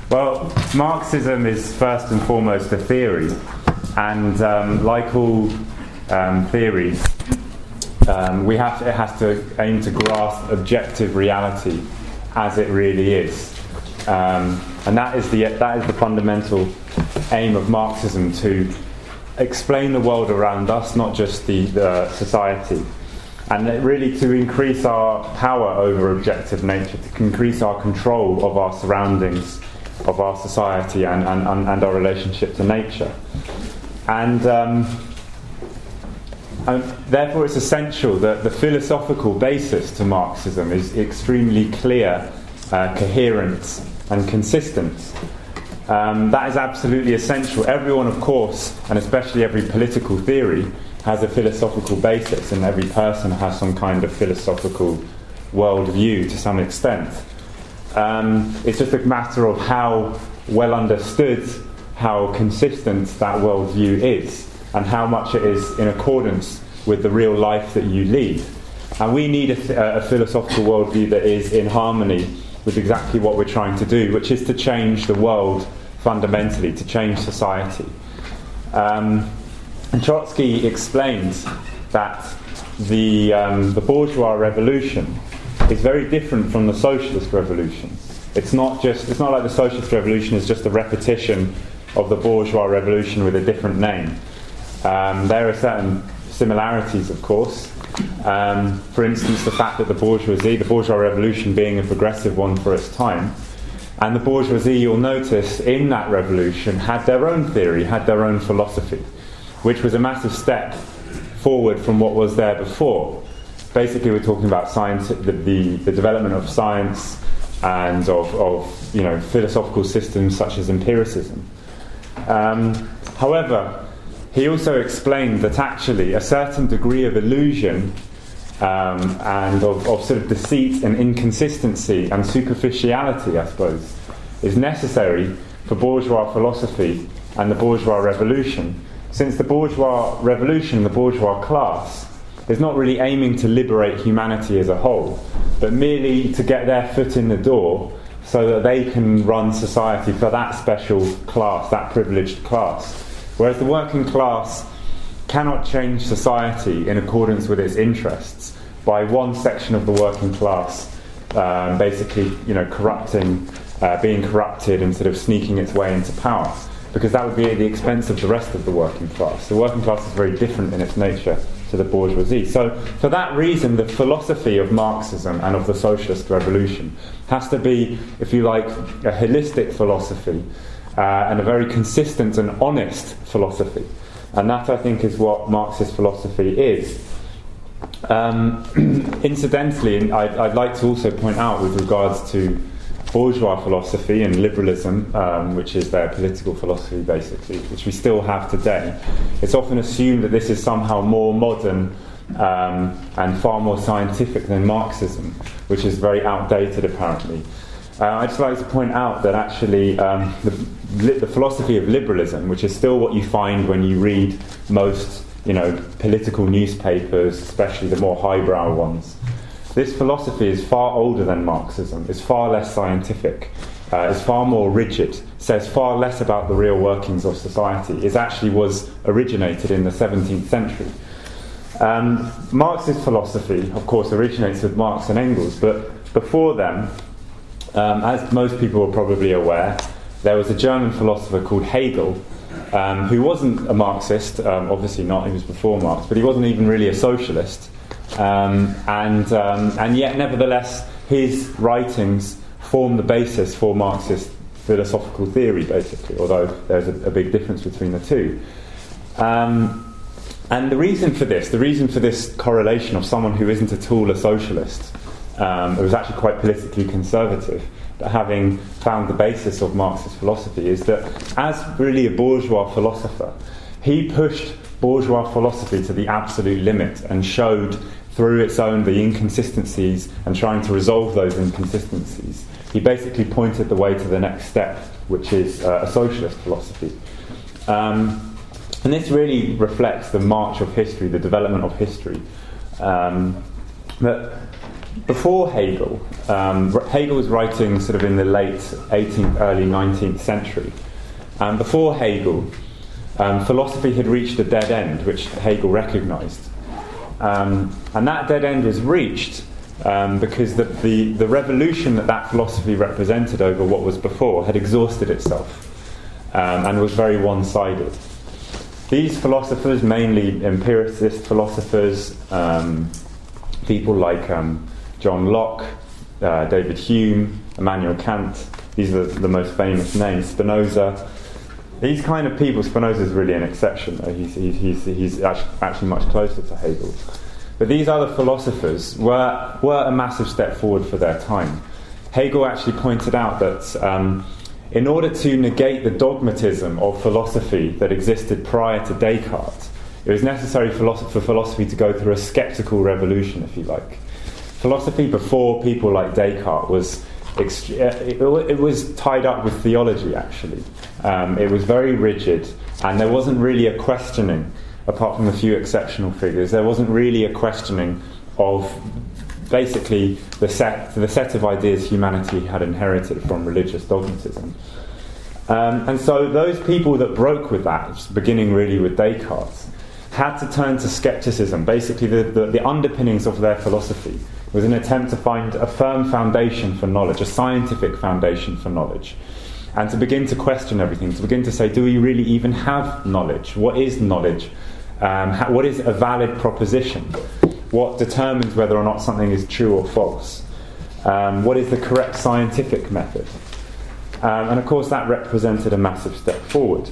Well, Marxism is first and foremost a theory, and like all theories, it has to aim to grasp objective reality as it really is, and that is the fundamental aim of Marxism, to explain the world around us, not just the society, and really to increase our power over objective nature, to increase our control of our surroundings, of our society, and our relationship to nature. And therefore it's essential that the philosophical basis to Marxism is extremely clear, coherent and consistent. That is absolutely essential. Everyone, of course, and especially every political theory, has a philosophical basis, and every person has some kind of philosophical worldview to some extent. It's just a matter of how well understood, how consistent that worldview is, and how much it is in accordance with the real life that you lead. And we need a philosophical worldview that is in harmony with exactly what we're trying to do, which is to change the world fundamentally, to change society. And Trotsky explains that the bourgeois revolution is very different from the socialist revolution. It's not like the socialist revolution is just a repetition of the bourgeois revolution with a different name. There are certain similarities, of course. For instance, the fact that the bourgeois revolution being a progressive one for its time, and the bourgeoisie, you'll notice, in that revolution had their own theory, had their own philosophy, which was a massive step forward from what was there before. Basically, we're talking about science, the development of science and of philosophical systems such as empiricism. However, he also explained that actually a certain degree of illusion and of sort of deceit and inconsistency and superficiality, I suppose, is necessary for bourgeois philosophy and the bourgeois revolution, since the bourgeois revolution, the bourgeois class, is not really aiming to liberate humanity as a whole, but merely to get their foot in the door so that they can run society for that special class, that privileged class. Whereas the working class cannot change society in accordance with its interests by one section of the working class basically, corrupting, being corrupted and sort of sneaking its way into power, because that would be at the expense of the rest of the working class. The working class is very different in its nature to the bourgeoisie. So for that reason, the philosophy of Marxism and of the socialist revolution has to be, if you like, a holistic philosophy and a very consistent and honest philosophy. And that, I think, is what Marxist philosophy is. Incidentally, I'd like to also point out, with regards to bourgeois philosophy and liberalism, which is their political philosophy basically, which we still have today, it's often assumed that this is somehow more modern and far more scientific than Marxism, which is very outdated apparently. I'd just like to point out that actually the philosophy of liberalism, which is still what you find when you read most political newspapers, especially the more highbrow ones, this philosophy is far older than Marxism, is far less scientific, is far more rigid, says far less about the real workings of society. It actually was originated in the 17th century. Marxist philosophy, of course, originates with Marx and Engels, but before them, as most people are probably aware, there was a German philosopher called Hegel, who wasn't a Marxist, obviously not, he was before Marx, but he wasn't even really a socialist. And yet, nevertheless, his writings form the basis for Marxist philosophical theory, basically, although there's a big difference between the two. And the reason for this correlation of someone who isn't at all a socialist, who was actually quite politically conservative, but having found the basis of Marxist philosophy, is that as really a bourgeois philosopher, he pushed bourgeois philosophy to the absolute limit and showed through its own the inconsistencies and trying to resolve those inconsistencies. He basically pointed the way to the next step, which is a socialist philosophy. And this really reflects the march of history, the development of history. But before Hegel, Hegel was writing sort of in the late 18th, early 19th century. And before Hegel, philosophy had reached a dead end, which Hegel recognised. And that dead end was reached because the revolution that philosophy represented over what was before had exhausted itself and was very one-sided. These philosophers, mainly empiricist philosophers, people like John Locke, David Hume, Immanuel Kant, these are the most famous names, Spinoza. These kind of people, Spinoza is really an exception, though. He's actually much closer to Hegel. But these other philosophers were a massive step forward for their time. Hegel actually pointed out that in order to negate the dogmatism of philosophy that existed prior to Descartes, it was necessary for philosophy to go through a skeptical revolution, if you like. Philosophy before people like Descartes was it was tied up with theology, actually. It was very rigid, and there wasn't really a questioning, apart from a few exceptional figures, there wasn't really a questioning of basically the set of ideas humanity had inherited from religious dogmatism. And so those people that broke with that, beginning really with Descartes, had to turn to skepticism. Basically, the underpinnings of their philosophy was an attempt to find a firm foundation for knowledge, a scientific foundation for knowledge, and to begin to question everything, to begin to say, do we really even have knowledge? What is knowledge? What is a valid proposition? What determines whether or not something is true or false? What is the correct scientific method? And of course that represented a massive step forward.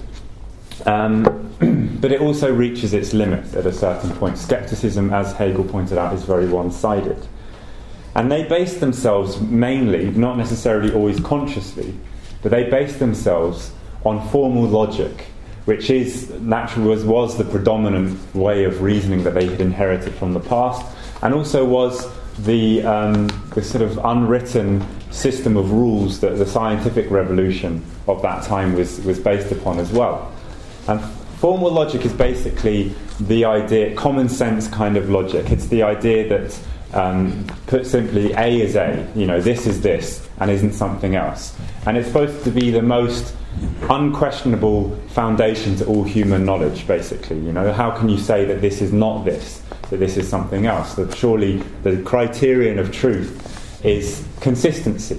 But it also reaches its limits at a certain point. Skepticism, as Hegel pointed out, is very one-sided. And they based themselves mainly, not necessarily always consciously, but they based themselves on formal logic, which was the predominant way of reasoning that they had inherited from the past, and also was the sort of unwritten system of rules that the scientific revolution of that time was based upon as well. And formal logic is basically the idea, common sense kind of logic. It's the idea that, put simply, A is A, this is this, and isn't something else. And it's supposed to be the most unquestionable foundation to all human knowledge, basically. How can you say that this is not this, that this is something else? That surely the criterion of truth is consistency.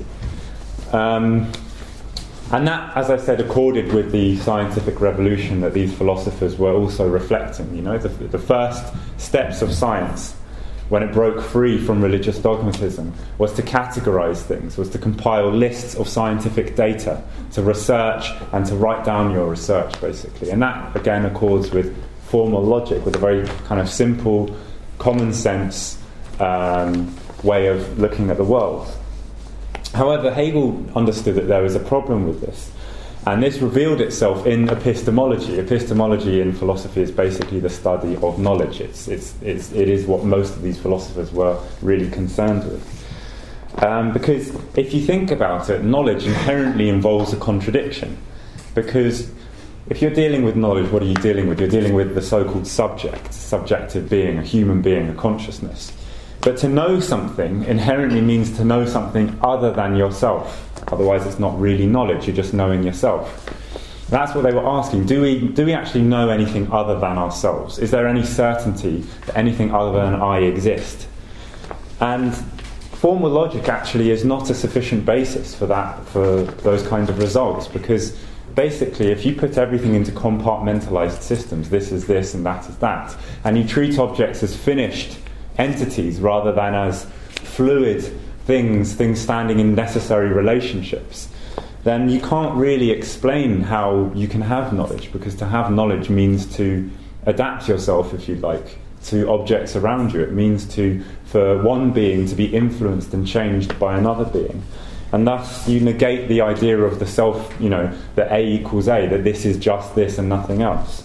And that, as I said, accorded with the scientific revolution that these philosophers were also reflecting. The first steps of science, when it broke free from religious dogmatism, was to categorize things, was to compile lists of scientific data, to research and to write down your research, basically. And that, again, accords with formal logic, with a very kind of simple, common sense way of looking at the world. However, Hegel understood that there was a problem with this, and this revealed itself in epistemology. Epistemology in philosophy is basically the study of knowledge. It is what most of these philosophers were really concerned with. Because if you think about it, knowledge inherently involves a contradiction. Because if you're dealing with knowledge, what are you dealing with? You're dealing with the so-called subjective being, a human being, a consciousness. But to know something inherently means to know something other than yourself. Otherwise it's not really knowledge, you're just knowing yourself. That's what they were asking. Do we actually know anything other than ourselves? Is there any certainty that anything other than I exist? And formal logic actually is not a sufficient basis for those kinds of results, because basically if you put everything into compartmentalized systems, this is this and that is that, and you treat objects as finished entities rather than as fluid things standing in necessary relationships, then you can't really explain how you can have knowledge, because to have knowledge means to adapt yourself, if you like, to objects around you. It means for one being to be influenced and changed by another being. And thus you negate the idea of the self, that A equals A, that this is just this and nothing else.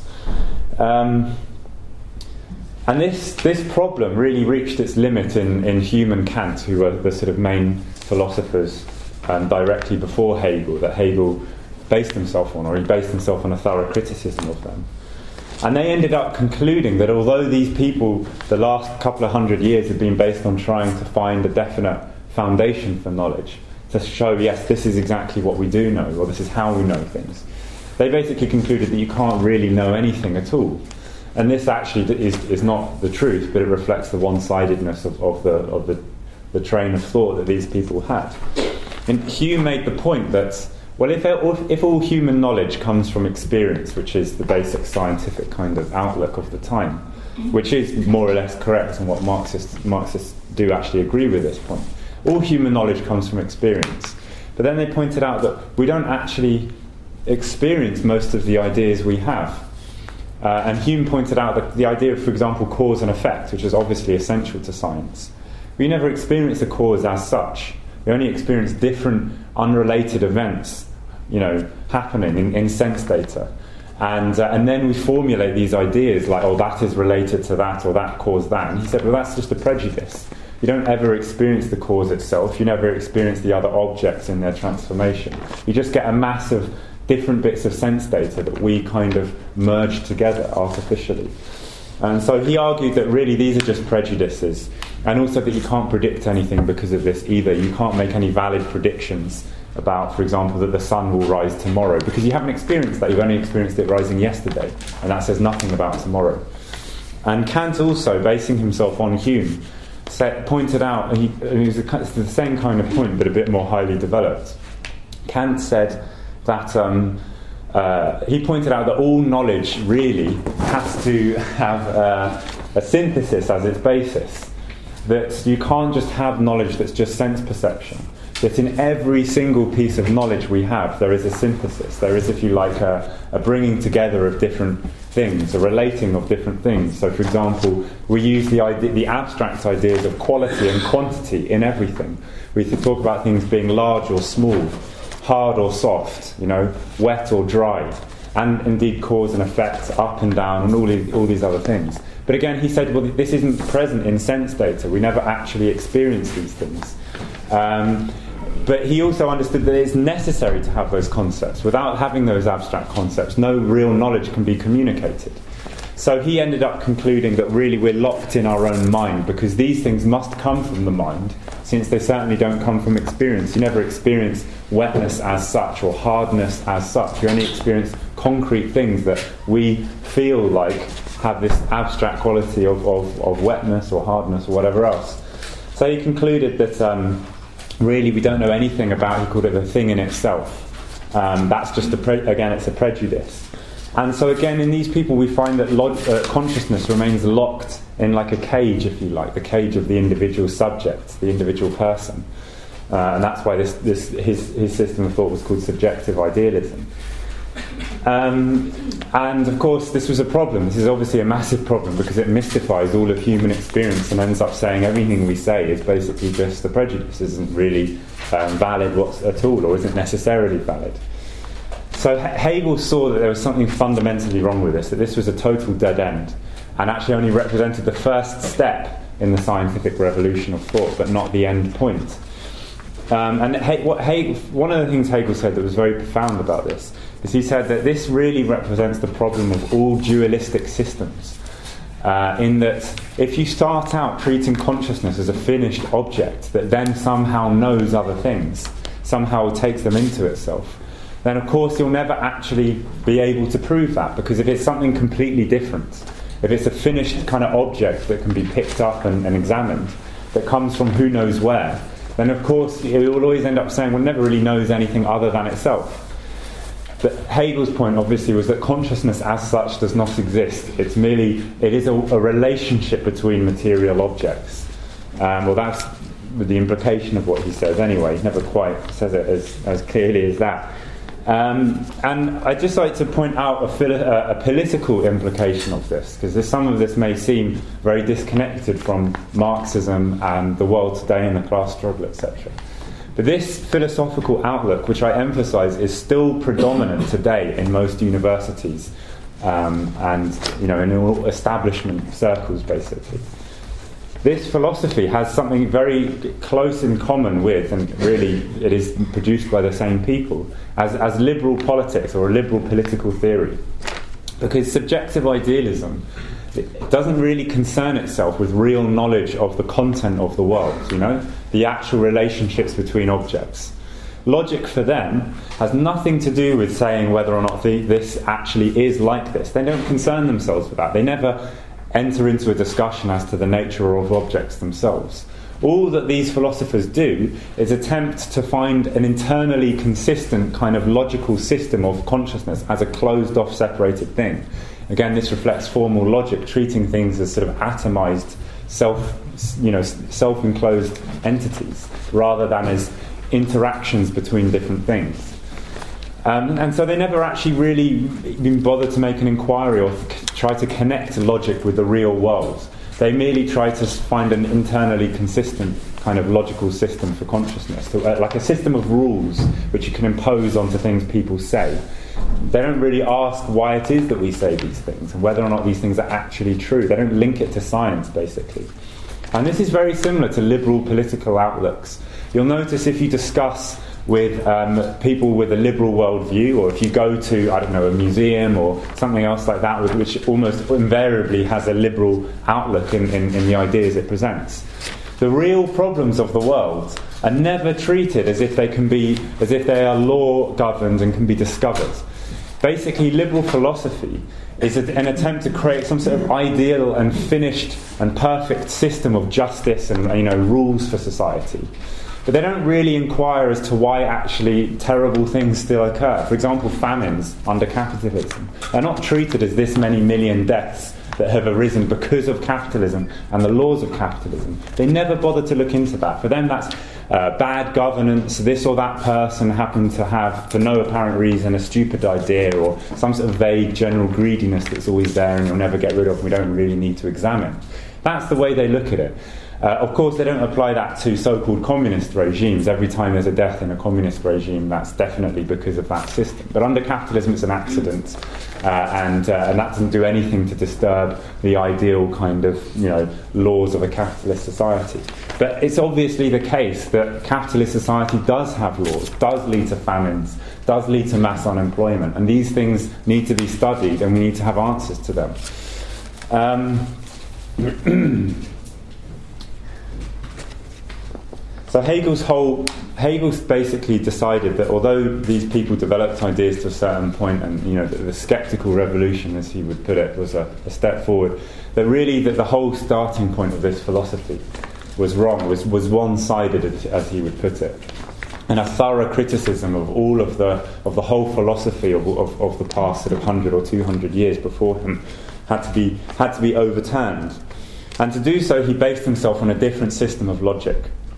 And this problem really reached its limit in Hume and Kant, who were the sort of main philosophers directly before Hegel, that Hegel based himself on, or he based himself on a thorough criticism of them. And they ended up concluding that although these people, the last couple of 100 years, have been based on trying to find a definite foundation for knowledge, to show, yes, this is exactly what we do know, or this is how we know things, they basically concluded that you can't really know anything at all. And this actually is not the truth, but it reflects the one-sidedness of the train of thought that these people had. And Hume made the point that, well, if all human knowledge comes from experience, which is the basic scientific kind of outlook of the time, which is more or less correct, and what Marxists do actually agree with this point, all human knowledge comes from experience. But then they pointed out that we don't actually experience most of the ideas we have. And Hume pointed out that the idea of, for example, cause and effect, which is obviously essential to science, we never experience a cause as such. We only experience different unrelated events, happening in sense data. And then we formulate these ideas like, oh, that is related to that, or that caused that. And he said, well, that's just a prejudice. You don't ever experience the cause itself. You never experience the other objects in their transformation. You just get a mass of different bits of sense data that we kind of merge together artificially. And so he argued that really these are just prejudices, and also that you can't predict anything because of this either. You can't make any valid predictions about, for example, that the sun will rise tomorrow, because you haven't experienced that. You've only experienced it rising yesterday, and that says nothing about tomorrow. And Kant also, basing himself on Hume, pointed out, it's the same kind of point but a bit more highly developed. Kant said that he pointed out that all knowledge really has to have a synthesis as its basis. That you can't just have knowledge that's just sense perception. That in every single piece of knowledge we have, there is a synthesis. There is, if you like, a bringing together of different things, a relating of different things. So, for example, we use the abstract ideas of quality and quantity in everything. We talk about things being large or small, hard or soft, wet or dry, and indeed cause and effect, up and down, and all these other things. But again, he said, well, this isn't present in sense data. We never actually experience these things. But he also understood that it's necessary to have those concepts. Without having those abstract concepts, no real knowledge can be communicated. So he ended up concluding that really we're locked in our own mind, because these things must come from the mind, since they certainly don't come from experience. You never experience wetness as such, or hardness as such. You only experience concrete things that we feel like have this abstract quality of wetness or hardness or whatever else. So he concluded that really we don't know anything about, he called it the thing in itself. That's just, again, it's a prejudice. And so again, in these people we find that consciousness remains locked in like a cage, if you like, the cage of the individual subject, the individual person. And that's why his system of thought was called subjective idealism. And of course this was a problem. This is obviously a massive problem, because it mystifies all of human experience and ends up saying everything we say is basically just a prejudice, isn't really valid at all, or isn't necessarily valid. So Hegel saw that there was something fundamentally wrong with this, that this was a total dead end, and actually only represented the first step in the scientific revolution of thought, but not the end point. And one of the things Hegel said that was very profound about this is he said that this really represents the problem of all dualistic systems, in that if you start out treating consciousness as a finished object that then somehow knows other things, somehow takes them into itself, then of course you'll never actually be able to prove that, because if it's something completely different, if it's a finished kind of object that can be picked up and examined, that comes from who knows where, then of course it will always end up saying, well, it never really knows anything other than itself. But Hegel's point obviously was that consciousness as such does not exist. It is a relationship between material objects. Well, that's the implication of what he says anyway. He never quite says it as clearly as that. And I'd just like to point out a political implication of this, because some of this may seem very disconnected from Marxism and the world today and the class struggle, etc. But this philosophical outlook, which I emphasise, is still predominant today in most universities and in all establishment circles, basically. This philosophy has something very close in common with, and really it is produced by the same people, as liberal politics or a liberal political theory. Because subjective idealism, it doesn't really concern itself with real knowledge of the content of the world, the actual relationships between objects. Logic for them has nothing to do with saying whether or not this actually is like this. They don't concern themselves with that. They never enter into a discussion as to the nature of objects themselves. All that these philosophers do is attempt to find an internally consistent kind of logical system of consciousness as a closed-off, separated thing. Again, this reflects formal logic, treating things as sort of atomized, self-enclosed entities, rather than as interactions between different things. And so they never actually really even bother to make an inquiry or try to connect logic with the real world. They merely try to find an internally consistent kind of logical system for consciousness, so, like a system of rules which you can impose onto things people say. They don't really ask why it is that we say these things and whether or not these things are actually true. They don't link it to science, basically. And this is very similar to liberal political outlooks. You'll notice if you discuss with people with a liberal worldview, or if you go to, a museum or something else like that, which almost invariably has a liberal outlook in the ideas it presents, the real problems of the world are never treated as if they are law governed and can be discovered. Basically, liberal philosophy is an attempt to create some sort of ideal and finished and perfect system of justice and rules for society. But they don't really inquire as to why actually terrible things still occur. For example, famines under capitalism are not treated as this many million deaths that have arisen because of capitalism and the laws of capitalism. They never bother to look into that. For them, that's bad governance. This or that person happened to have, for no apparent reason, a stupid idea or some sort of vague general greediness that's always there and you'll never get rid of and we don't really need to examine. That's the way they look at it. Of course, they don't apply that to so-called communist regimes. Every time there's a death in a communist regime, that's definitely because of that system. But under capitalism, it's an accident, and that doesn't do anything to disturb the ideal kind of, laws of a capitalist society. But it's obviously the case that capitalist society does have laws, does lead to famines, does lead to mass unemployment, and these things need to be studied, and we need to have answers to them. So Hegel's basically decided that although these people developed ideas to a certain point, and the skeptical revolution, as he would put it, was a step forward, that really that the whole starting point of this philosophy was wrong, was one-sided, as he would put it, and a thorough criticism of all of the whole philosophy of the past sort of 100 or 200 years before him had to be overturned, and to do so he based himself on a different system of logic,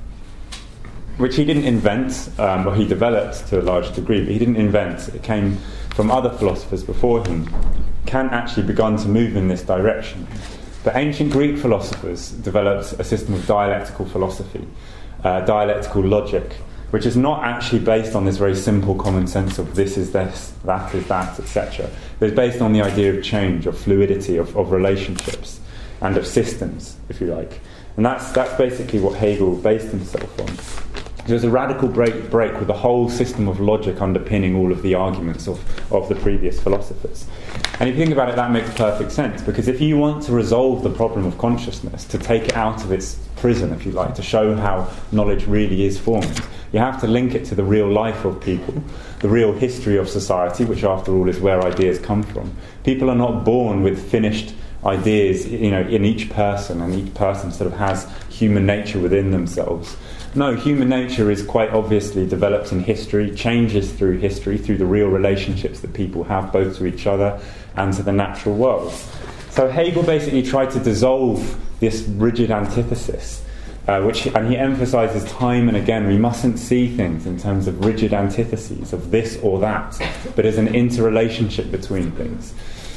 which he didn't invent, or he developed to a large degree, but he didn't invent. It came from other philosophers before him. Kant actually begun to move in this direction. But ancient Greek philosophers developed a system of dialectical philosophy, dialectical logic, which is not actually based on this very simple common sense of this is this, that is that, etc. But it's based on the idea of change, of fluidity, of relationships, and of systems, if you like. And that's basically what Hegel based himself on. There's a radical break with the whole system of logic underpinning all of the arguments of the previous philosophers. And if you think about it, that makes perfect sense, because if you want to resolve the problem of consciousness, to take it out of its prison, if you like, to show how knowledge really is formed, you have to link it to the real life of people, the real history of society, which after all is where ideas come from. People are not born with finished ideas, in each person, and each person sort of has human nature within themselves. No, human nature is quite obviously developed in history, changes through history, through the real relationships that people have, both to each other and to the natural world. So Hegel basically tried to dissolve this rigid antithesis, and he emphasizes time and again, we mustn't see things in terms of rigid antitheses, of this or that, but as an interrelationship between things.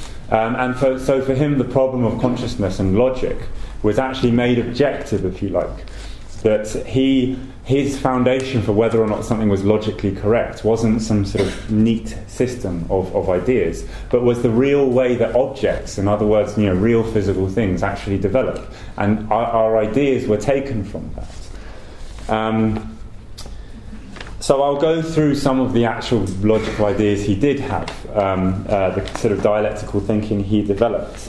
So for him, the problem of consciousness and logic was actually made objective, if you like. That his foundation for whether or not something was logically correct wasn't some sort of neat system of ideas, but was the real way that objects, in other words, real physical things, actually develop. And our ideas were taken from that. So I'll go through some of the actual logical ideas he did have, the sort of dialectical thinking he developed.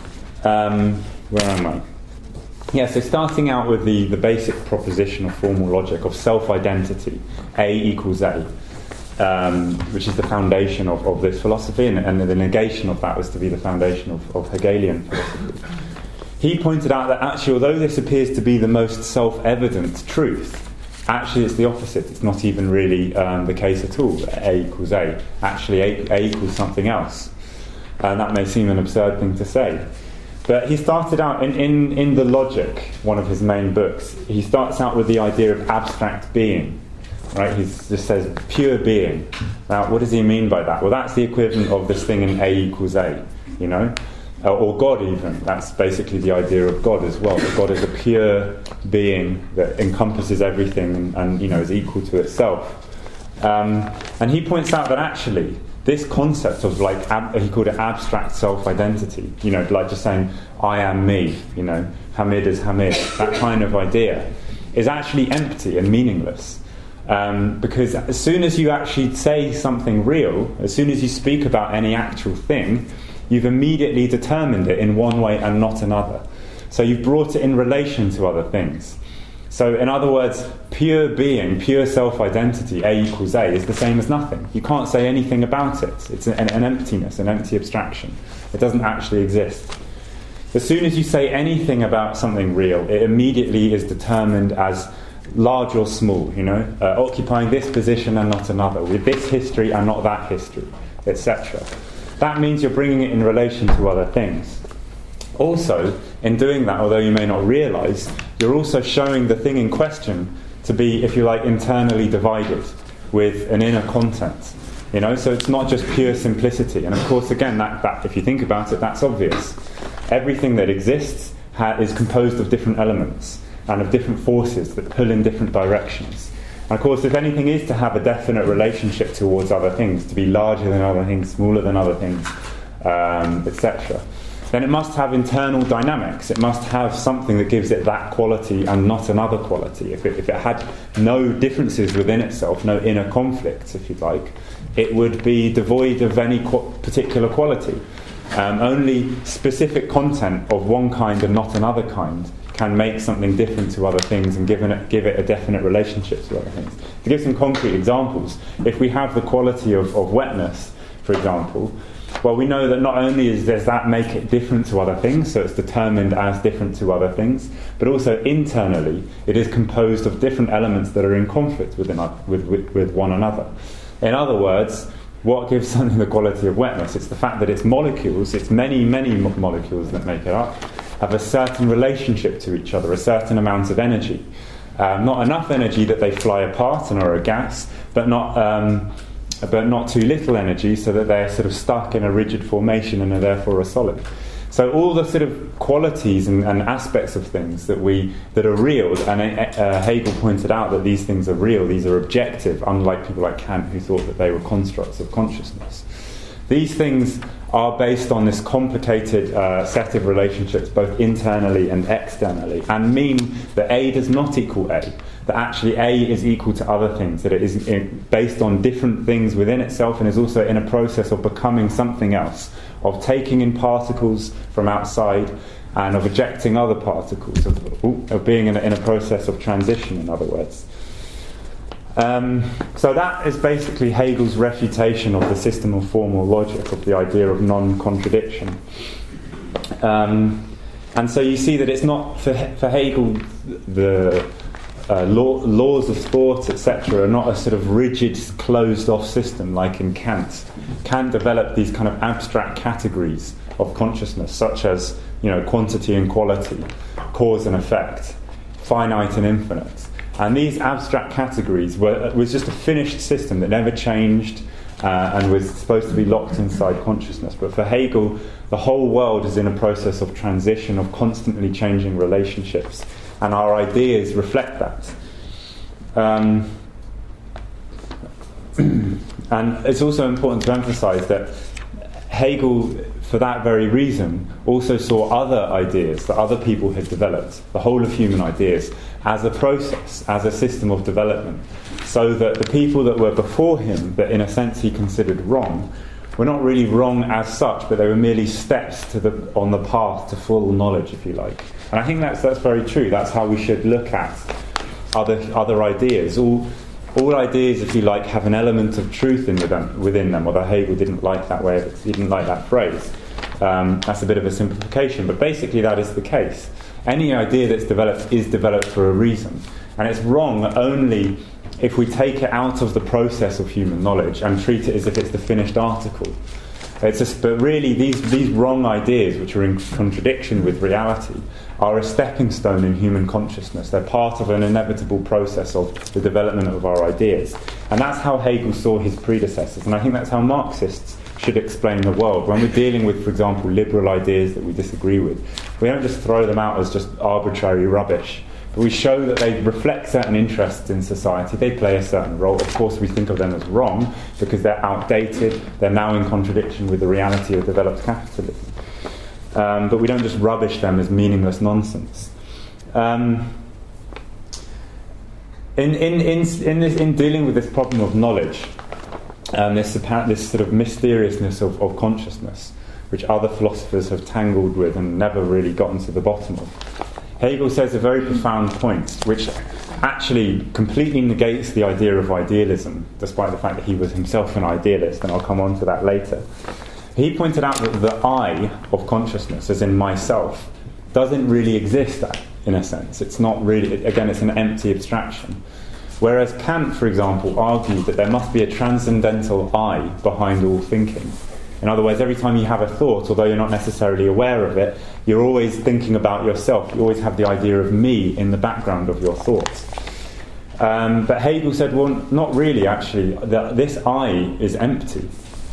Where am I? Yeah, so starting out with the basic proposition of formal logic of self-identity, A equals A, which is the foundation of this philosophy, and the negation of that was to be the foundation of Hegelian philosophy. He pointed out that actually, although this appears to be the most self-evident truth, actually it's the opposite. It's not even really the case at all. A equals A. Actually, A equals something else. And that may seem an absurd thing to say. But he started out, in The Logic, one of his main books, he starts out with the idea of abstract being. Right? He just says pure being. Now, what does he mean by that? Well, that's the equivalent of this thing in A equals A, you know? Or God even. That's basically the idea of God as well. That God is a pure being that encompasses everything and you know, is equal to itself. And he points out that actually this concept of, like, he called it abstract self-identity, you know, like just saying, I am me, you know, Hamid is Hamid, that kind of idea is actually empty and meaningless. Because as soon as you actually say something real, as soon as you speak about any actual thing, you've immediately determined it in one way and not another. So you've brought it in relation to other things. So in other words, pure being, pure self-identity, A equals A, is the same as nothing. You can't say anything about it. It's an emptiness, an empty abstraction. It doesn't actually exist. As soon as you say anything about something real, it immediately is determined as large or small, you know, occupying this position and not another, with this history and not that history, etc. That means you're bringing it in relation to other things. Also, in doing that, although you may not realise, you're also showing the thing in question to be, if you like, internally divided with an inner content. You know, so it's not just pure simplicity. And of course, again, that if you think about it, that's obvious. Everything that exists is composed of different elements and of different forces that pull in different directions. And of course, if anything is to have a definite relationship towards other things, to be larger than other things, smaller than other things, etc., then it must have internal dynamics. It must have something that gives it that quality and not another quality. If it had no differences within itself, no inner conflicts, if you'd like, it would be devoid of any particular quality. Only specific content of one kind and not another kind can make something different to other things and give it a definite relationship to other things. To give some concrete examples, if we have the quality of wetness, for example, well, we know that not only does that make it different to other things, so it's determined as different to other things, but also internally it is composed of different elements that are in conflict with one another. In other words, what gives something the quality of wetness? It's the fact that its molecules, its many, many molecules that make it up, have a certain relationship to each other, a certain amount of energy. Not enough energy that they fly apart and are a gas, but not too little energy so that they're sort of stuck in a rigid formation and are therefore a solid. So all the sort of qualities and aspects of things that are real, and Hegel pointed out that these things are real, these are objective, unlike people like Kant who thought that they were constructs of consciousness. These things are based on this complicated set of relationships, both internally and externally, and mean that A does not equal A, that actually A is equal to other things, that it is based on different things within itself and is also in a process of becoming something else, of taking in particles from outside and of ejecting other particles, of being in a process of transition, in other words. So that is basically Hegel's refutation of the system of formal logic, of the idea of non-contradiction. And so you see that it's not, for Hegel, the laws of thought, etc., are not a sort of rigid, closed-off system like in Kant. Kant developed these kind of abstract categories of consciousness, such as, you know, quantity and quality, cause and effect, finite and infinite. And these abstract categories was just a finished system that never changed and was supposed to be locked inside consciousness. But for Hegel, the whole world is in a process of transition, of constantly changing relationships. And our ideas reflect that. And it's also important to emphasize that Hegel, for that very reason, also saw other ideas that other people had developed, the whole of human ideas, as a process, as a system of development, so that the people that were before him, that in a sense he considered wrong, were not really wrong as such, but they were merely steps on the path to full knowledge, if you like. And I think that's very true. That's how we should look at other ideas. All ideas, if you like, have an element of truth within them, although Hegel didn't like that way, he didn't like that phrase. That's a bit of a simplification, but basically that is the case. Any idea that's developed is developed for a reason, and it's wrong only if we take it out of the process of human knowledge and treat it as if it's the finished article. But really, these wrong ideas, which are in contradiction with reality, are a stepping stone in human consciousness. They're part of an inevitable process of the development of our ideas. And that's how Hegel saw his predecessors. And I think that's how Marxists should explain the world. When we're dealing with, for example, liberal ideas that we disagree with, we don't just throw them out as just arbitrary rubbish. But we show that they reflect certain interests in society. They play a certain role. Of course, we think of them as wrong because they're outdated. They're now in contradiction with the reality of developed capitalism. But we don't just rubbish them as meaningless nonsense. In dealing with this problem of knowledge, this sort of mysteriousness of consciousness, which other philosophers have tangled with and never really gotten to the bottom of, Hegel says a very profound point, which actually completely negates the idea of idealism, despite the fact that he was himself an idealist, and I'll come on to that later. He pointed out that the I of consciousness, as in myself, doesn't really exist in a sense. It's not really, again, it's an empty abstraction. Whereas Kant, for example, argued that there must be a transcendental I behind all thinking. In other words, every time you have a thought, although you're not necessarily aware of it, you're always thinking about yourself. You always have the idea of me in the background of your thoughts. But Hegel said, well, not really, actually. This I is empty.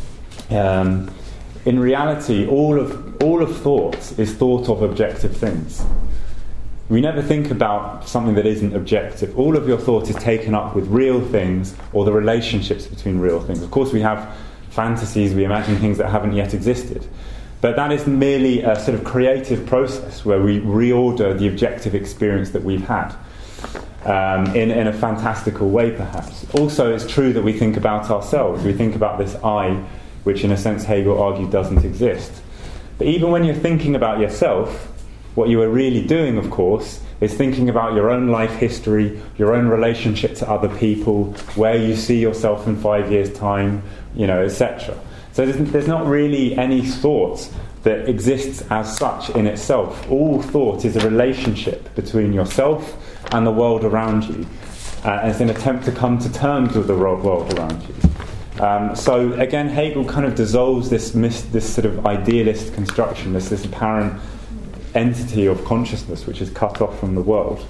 In reality, all of thought is thought of objective things. We never think about something that isn't objective. All of your thought is taken up with real things or the relationships between real things. Of course, we have fantasies, we imagine things that haven't yet existed. But that is merely a sort of creative process where we reorder the objective experience that we've had in a fantastical way, perhaps. Also, it's true that we think about ourselves. We think about this I, which in a sense Hegel argued doesn't exist. But even when you're thinking about yourself, what you are really doing, of course, is thinking about your own life history, your own relationship to other people, where you see yourself in 5 years' time, etc. So there's not really any thought that exists as such in itself. All thought is a relationship between yourself and the world around you. It's an attempt to come to terms with the world around you. So again, Hegel kind of dissolves this sort of idealist construction, this apparent entity of consciousness which is cut off from the world.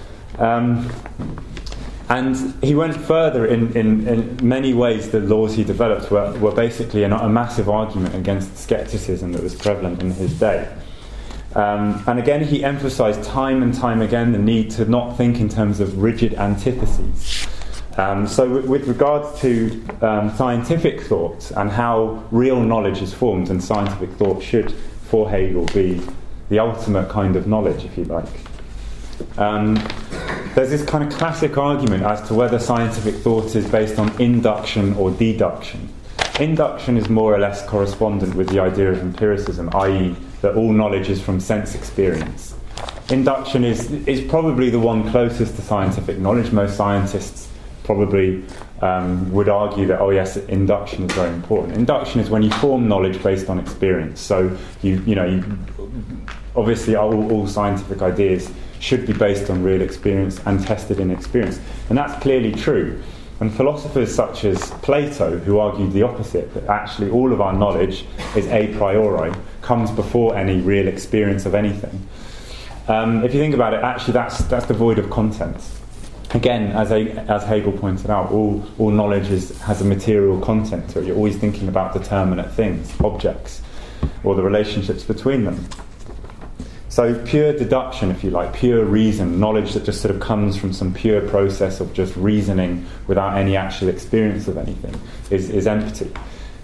And he went further in many ways. The laws he developed were basically a massive argument against scepticism that was prevalent in his day. And again, he emphasized time and time again the need to not think in terms of rigid antitheses. So with regards to scientific thought and how real knowledge is formed, and scientific thought should, for Hegel, be the ultimate kind of knowledge, if you like. There's this kind of classic argument as to whether scientific thought is based on induction or deduction. Induction is more or less correspondent with the idea of empiricism, i.e. that all knowledge is from sense experience. Induction is probably the one closest to scientific knowledge. Most scientists probably would argue that, oh yes, induction is very important. Induction is when you form knowledge based on experience. So you obviously all scientific ideas should be based on real experience and tested in experience. And that's clearly true. And philosophers such as Plato, who argued the opposite, that actually all of our knowledge is a priori, comes before any real experience of anything. If you think about it, actually that's devoid of content. Again, as Hegel pointed out, all knowledge has a material content to it. You're always thinking about determinate things, objects, or the relationships between them. So pure deduction, if you like, pure reason, knowledge that just sort of comes from some pure process of just reasoning without any actual experience of anything, is empty.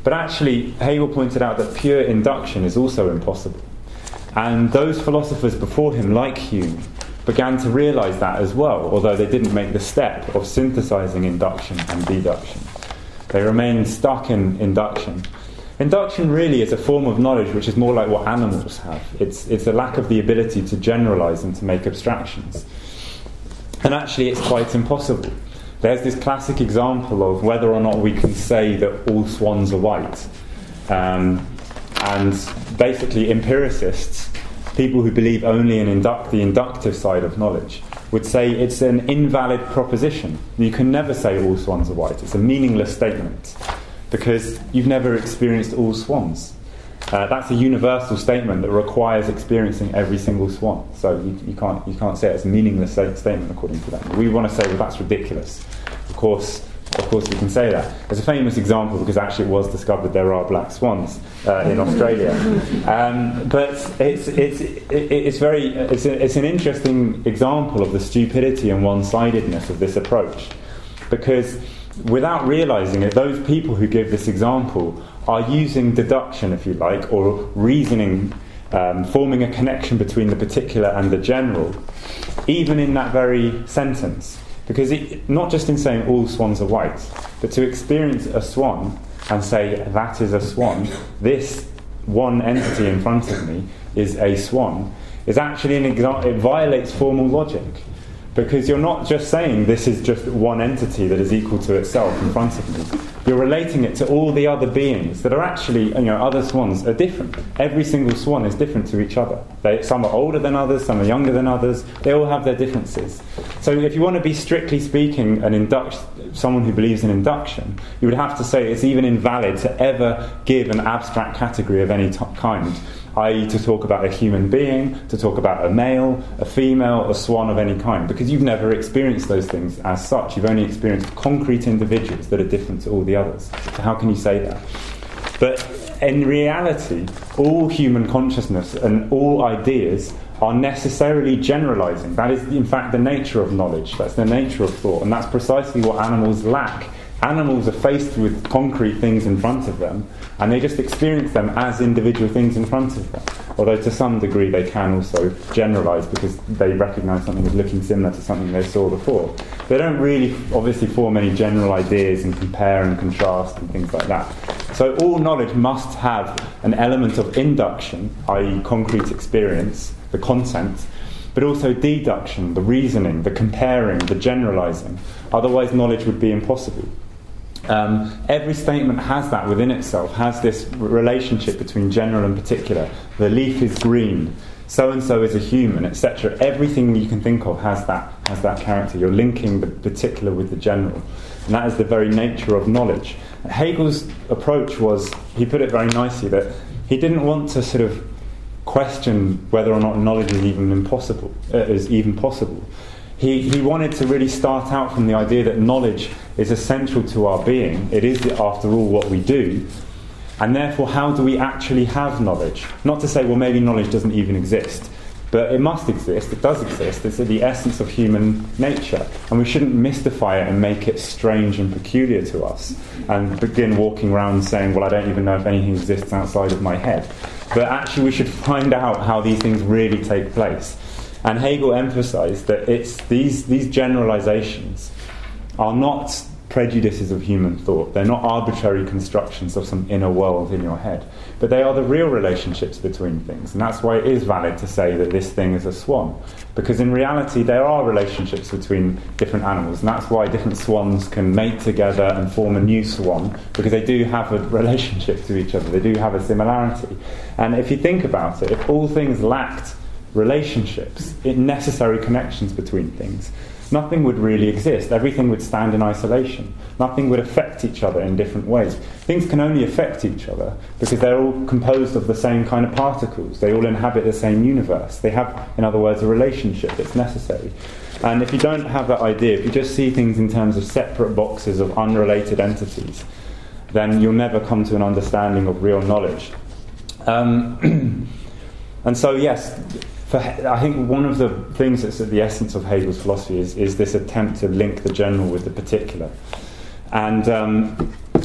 But actually, Hegel pointed out that pure induction is also impossible. And those philosophers before him, like Hume, began to realise that as well, although they didn't make the step of synthesising induction and deduction. They remained stuck in induction. Induction really is a form of knowledge which is more like what animals have. It's a lack of the ability to generalise and to make abstractions. And actually it's quite impossible. There's this classic example of whether or not we can say that all swans are white. And basically empiricists, people who believe only in the inductive side of knowledge, would say it's an invalid proposition. You can never say all swans are white. It's a meaningless statement because you've never experienced all swans. That's a universal statement that requires experiencing every single swan. So you can't say it's a meaningless statement according to them. We want to say, well, that's ridiculous. Of course we can say that. There's a famous example because actually it was discovered there are black swans in Australia. But it's an interesting example of the stupidity and one-sidedness of this approach, because without realising it, those people who give this example are using deduction, if you like, or reasoning, forming a connection between the particular and the general, even in that very sentence. Because not just in saying all swans are white, but to experience a swan and say that is a swan, this one entity in front of me is a swan, is actually an example. It violates formal logic. Because you're not just saying this is just one entity that is equal to itself in front of me. You're relating it to all the other beings that are actually, other swans are different. Every single swan is different to each other. Some are older than others, some are younger than others. They all have their differences. So if you want to be strictly speaking someone who believes in induction, you would have to say it's even invalid to ever give an abstract category of any kind, i.e. to talk about a human being, to talk about a male, a female, a swan of any kind, because you've never experienced those things as such. You've only experienced concrete individuals that are different to all the others. So how can you say that? But in reality, all human consciousness and all ideas are necessarily generalising. That is, in fact, the nature of knowledge. That's the nature of thought. And that's precisely what animals lack. Animals are faced with concrete things in front of them, and they just experience them as individual things in front of them. Although to some degree they can also generalise because they recognise something as looking similar to something they saw before. They don't really obviously form any general ideas and compare and contrast and things like that. So all knowledge must have an element of induction, i.e. concrete experience, the content, but also deduction, the reasoning, the comparing, the generalising. Otherwise knowledge would be impossible. Every statement has that within itself, has this relationship between general and particular. The leaf is green, so-and-so is a human, etc. Everything you can think of has that character. You're linking the particular with the general. And that is the very nature of knowledge. Hegel's approach was, he put it very nicely, that he didn't want to sort of question whether or not knowledge is even possible. He wanted to really start out from the idea that knowledge is essential to our being. It is, after all, what we do. And therefore, how do we actually have knowledge? Not to say, well, maybe knowledge doesn't even exist. But it must exist. It does exist. It's the essence of human nature. And we shouldn't mystify it and make it strange and peculiar to us and begin walking around saying, well, I don't even know if anything exists outside of my head. But actually, we should find out how these things really take place. And Hegel emphasised that it's these generalisations are not prejudices of human thought. They're not arbitrary constructions of some inner world in your head. But they are the real relationships between things. And that's why it is valid to say that this thing is a swan. Because in reality, there are relationships between different animals. And that's why different swans can mate together and form a new swan. Because they do have a relationship to each other. They do have a similarity. And if you think about it, if all things lacked relationships, necessary connections between things, nothing would really exist. Everything would stand in isolation. Nothing would affect each other in different ways. Things can only affect each other because they're all composed of the same kind of particles. They all inhabit the same universe. They have, in other words, a relationship that's necessary. And if you don't have that idea, if you just see things in terms of separate boxes of unrelated entities, then you'll never come to an understanding of real knowledge. And so, yes, I think one of the things that's at the essence of Hegel's philosophy is this attempt to link the general with the particular. And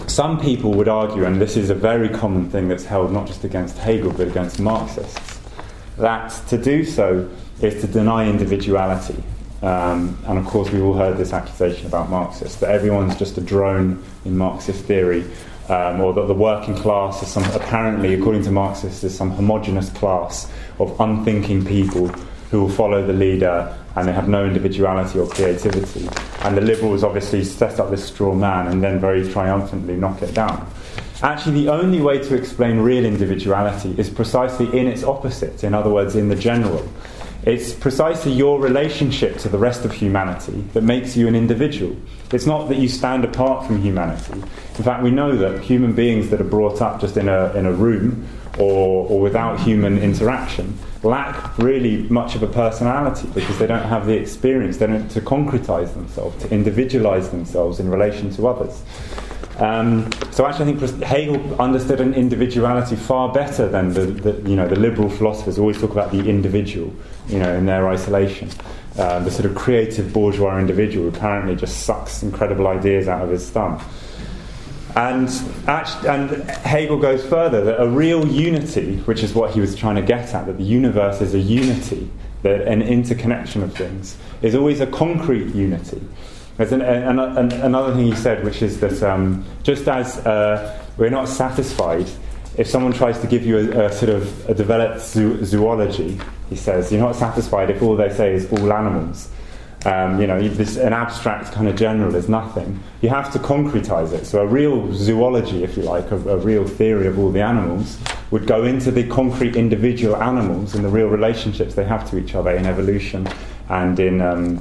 some people would argue, and this is a very common thing that's held not just against Hegel but against Marxists, that to do so is to deny individuality. And of course we've all heard this accusation about Marxists, that everyone's just a drone in Marxist theory, or that the working class is some, apparently according to Marxists, is some homogenous class of unthinking people who will follow the leader and they have no individuality or creativity. And the liberals obviously set up this straw man and then very triumphantly knock it down. Actually, the only way to explain real individuality is precisely in its opposite, in other words, in the general. It's precisely your relationship to the rest of humanity that makes you an individual. It's not that you stand apart from humanity. In fact, we know that human beings that are brought up just in a room or without human interaction lack really much of a personality, because they don't have the experience, they don't to concretize themselves, to individualize themselves in relation to others. So actually I think Hegel understood an individuality far better than the liberal philosophers always talk about the individual, in their isolation. The sort of creative bourgeois individual who apparently just sucks incredible ideas out of his thumb. And Hegel goes further, that a real unity, which is what he was trying to get at, that the universe is a unity, that an interconnection of things, is always a concrete unity. There's another thing he said, which is that just as we're not satisfied if someone tries to give you a developed zoology, he says, you're not satisfied if all they say is all animals. An abstract kind of general is nothing. You have to concretize it. So a real zoology, if you like, a real theory of all the animals, would go into the concrete individual animals and the real relationships they have to each other in evolution and in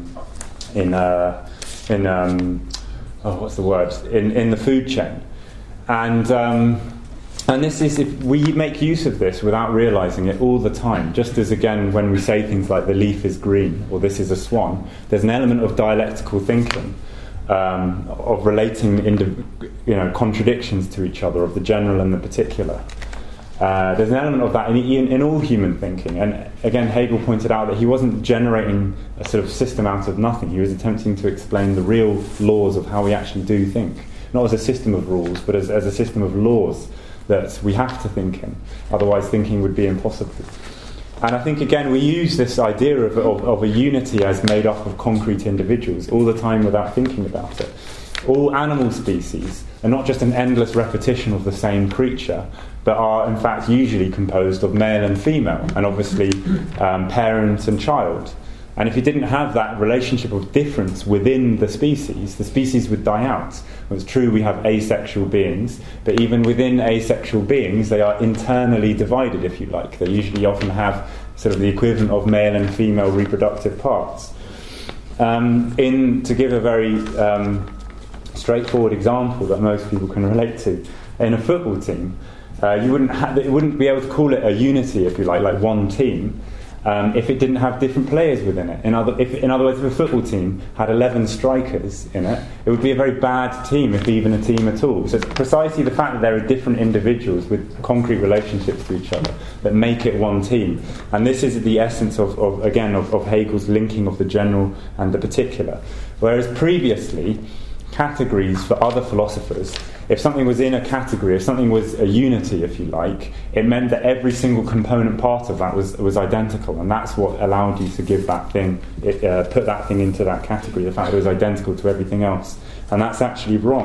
the food chain. And this is, if we make use of this without realising it all the time, just as again when we say things like the leaf is green or this is a swan, there's an element of dialectical thinking, of relating contradictions to each other, of the general and the particular. There's an element of that in all human thinking. And again, Hegel pointed out that he wasn't generating a sort of system out of nothing. He was attempting to explain the real laws of how we actually do think. Not as a system of rules, but as a system of laws that we have to think in. Otherwise, thinking would be impossible. And I think, again, we use this idea of a unity as made up of concrete individuals all the time without thinking about it. All animal species are not just an endless repetition of the same creature, but are, in fact, usually composed of male and female, and obviously parent and child. And if you didn't have that relationship of difference within the species would die out. It's true we have asexual beings, but even within asexual beings, they are internally divided, if you like. They usually often have sort of the equivalent of male and female reproductive parts. To give a very straightforward example that most people can relate to, in a football team, you wouldn't be able to call it a unity, if you like one team, if it didn't have different players within it. In other words, if a football team had 11 strikers in it, it would be a very bad team, if even a team at all. So it's precisely the fact that there are different individuals with concrete relationships to each other that make it one team. And this is the essence of Hegel's linking of the general and the particular. Whereas previously, categories for other philosophers, if something was in a category, if something was a unity, if you like, it meant that every single component part of that was identical, and that's what allowed you to give that thing, put that thing into that category, the fact that it was identical to everything else. And that's actually wrong.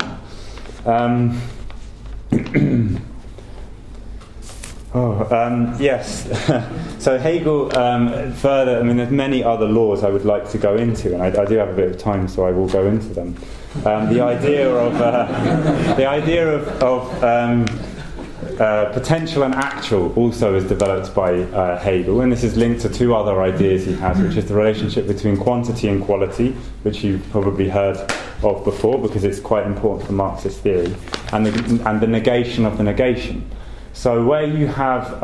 Yes. So Hegel, further, there's many other laws I would like to go into, and I do have a bit of time, so I will go into them. The idea of potential and actual also is developed by Hegel, and this is linked to two other ideas he has, which is the relationship between quantity and quality, which you've probably heard of before because it's quite important for Marxist theory, and the negation of the negation. So where you have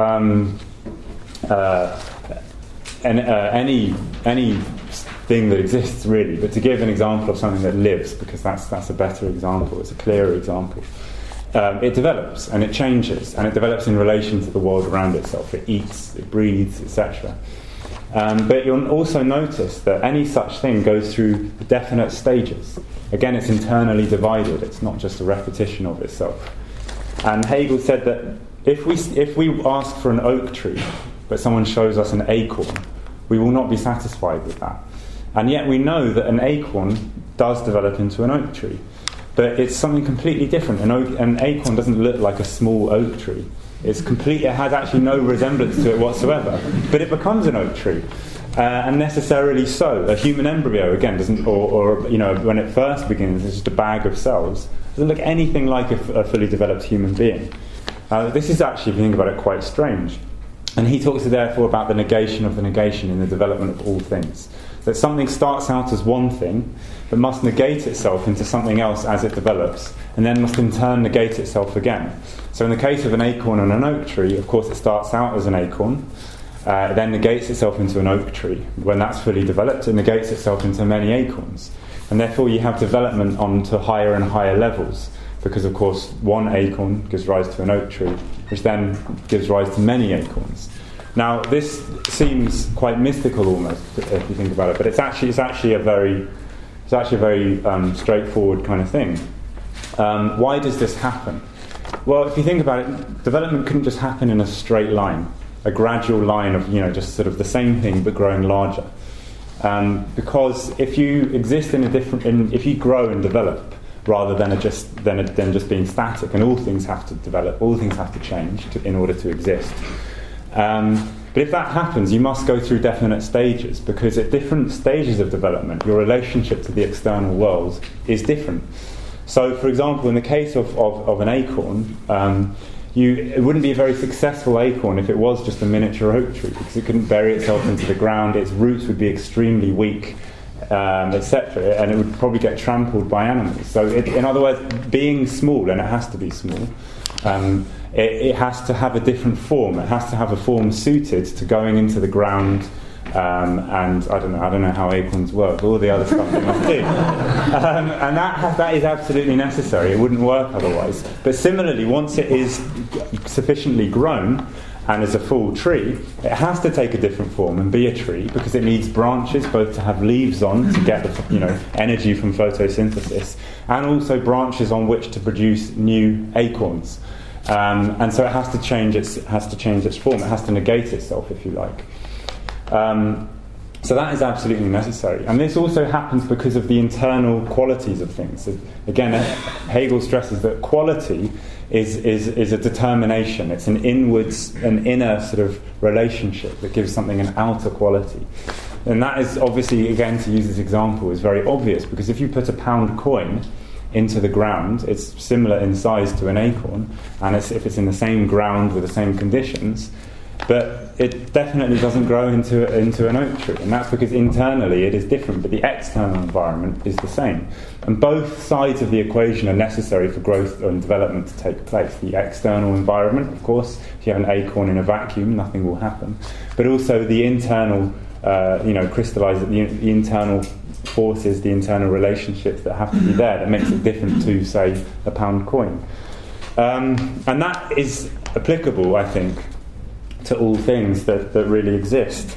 any thing that exists really, but to give an example of something that lives, because that's a better example, it's a clearer example, it develops and it changes, and it develops in relation to the world around itself. It eats, it breathes, etc. But you'll also notice that any such thing goes through definite stages. Again, it's internally divided. It's not just a repetition of itself. And Hegel said that if we ask for an oak tree, but someone shows us an acorn, we will not be satisfied with that. And yet we know that an acorn does develop into an oak tree. But it's something completely different. An acorn doesn't look like a small oak tree. It has actually no resemblance to it whatsoever. But it becomes an oak tree. And necessarily so. A human embryo, again, doesn't, or when it first begins, it's just a bag of cells. It doesn't look anything like a fully developed human being. This is actually, if you think about it, quite strange. And he talks therefore about the negation of the negation in the development of all things. That something starts out as one thing, but must negate itself into something else as it develops, and then must in turn negate itself again. So in the case of an acorn and an oak tree, of course it starts out as an acorn, it then negates itself into an oak tree. When that's fully developed, it negates itself into many acorns. And therefore you have development onto higher and higher levels, because of course one acorn gives rise to an oak tree, which then gives rise to many acorns. Now this seems quite mystical almost, if you think about it, but it's actually a very straightforward kind of thing. Why does this happen? Well, if you think about it, development couldn't just happen in a straight line, a gradual line of just sort of the same thing but growing larger. Because if you exist if you grow and develop rather than just being static, and all things have to develop, all things have to change in order to exist. But if that happens, you must go through definite stages, because at different stages of development, your relationship to the external world is different. So, for example, in the case of an acorn, it wouldn't be a very successful acorn if it was just a miniature oak tree, because it couldn't bury itself into the ground, its roots would be extremely weak, etc., and it would probably get trampled by animals. So, in other words, being small, and it has to be small, it has to have a different form. It has to have a form suited to going into the ground, and I don't know how acorns work, all the other stuff they must do. And that is absolutely necessary. It wouldn't work otherwise. But similarly, once it is sufficiently grown and is a full tree, it has to take a different form and be a tree, because it needs branches both to have leaves on to get the energy from photosynthesis, and also branches on which to produce new acorns. And so it has to change its form. It has to negate itself, if you like. So that is absolutely necessary. And this also happens because of the internal qualities of things. Again, Hegel stresses that quality is a determination. It's an inner sort of relationship that gives something an outer quality. And that is obviously, again, to use this example, is very obvious, because if you put a pound coin into the ground, it's similar in size to an acorn, and if it's in the same ground with the same conditions, but it definitely doesn't grow into an oak tree, and that's because internally it is different, but the external environment is the same. And both sides of the equation are necessary for growth and development to take place. The external environment, of course, if you have an acorn in a vacuum, nothing will happen, but also the internal crystallize the internal forces, the internal relationships that have to be there, that makes it different to, say, a pound coin. And that is applicable, I think, to all things that really exist.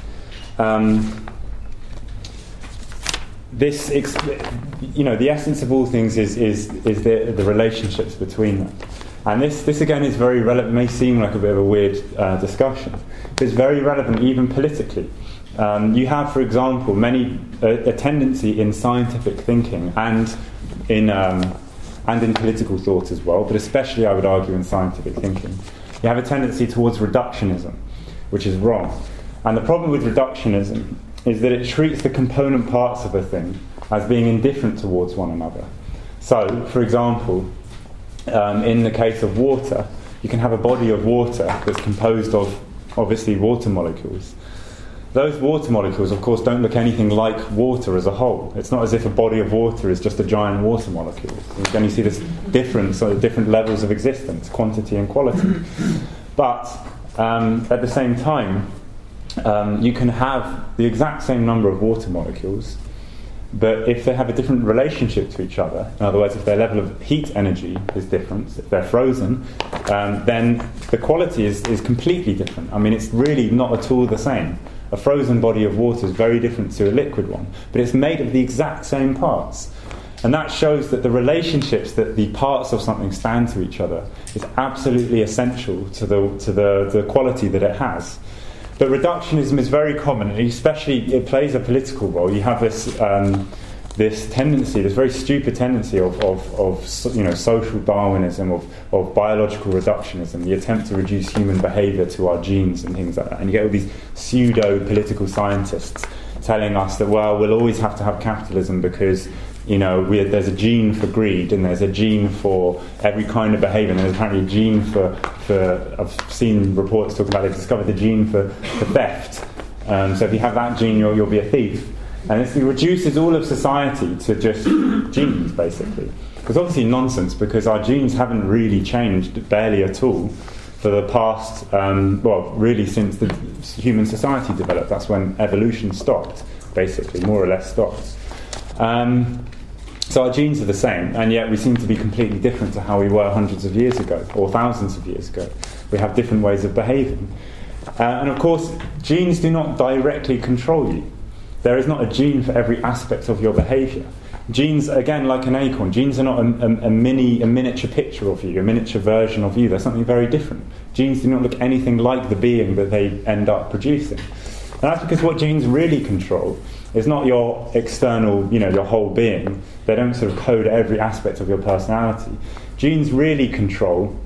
The essence of all things is the relationships between them. And this again is very relevant. It may seem like a bit of a weird discussion, but it's very relevant even politically. You have, for example, a tendency in scientific thinking and in political thought as well, but especially I would argue in scientific thinking. You have a tendency towards reductionism, which is wrong. And the problem with reductionism is that it treats the component parts of a thing as being indifferent towards one another. So, for example, in the case of water, you can have a body of water that's composed of, obviously, water molecules. Those water molecules, of course, don't look anything like water as a whole. It's not as if a body of water is just a giant water molecule. Then you see this difference, so different levels of existence, quantity and quality. But at the same time, you can have the exact same number of water molecules, but if they have a different relationship to each other, in other words, if their level of heat energy is different, if they're frozen, then the quality is completely different. I mean, it's really not at all the same. A frozen body of water is very different to a liquid one, but it's made of the exact same parts. And that shows that the relationships that the parts of something stand to each other is absolutely essential to the quality that it has. But reductionism is very common, and especially it plays a political role. You have this tendency, this very stupid tendency of social Darwinism, of biological reductionism, the attempt to reduce human behaviour to our genes and things like that. And you get all these pseudo-political scientists telling us that, well, we'll always have to have capitalism because, there's a gene for greed and there's a gene for every kind of behaviour, and there's apparently a gene for I've seen reports talking about they've discovered the gene for theft. So if you have that gene, you'll be a thief. And it reduces all of society to just genes, basically. It's obviously nonsense, because our genes haven't really changed, barely at all, for the past, really since the human society developed. That's when evolution stopped, basically, more or less stopped. So our genes are the same, and yet we seem to be completely different to how we were hundreds of years ago, or thousands of years ago. We have different ways of behaving. And of course, genes do not directly control you. There is not a gene for every aspect of your behaviour. Genes, again, like an acorn, genes are not a miniature picture of you, a miniature version of you. They're something very different. Genes do not look anything like the being that they end up producing. And that's because what genes really control is not your external, your whole being. They don't sort of code every aspect of your personality. Genes really control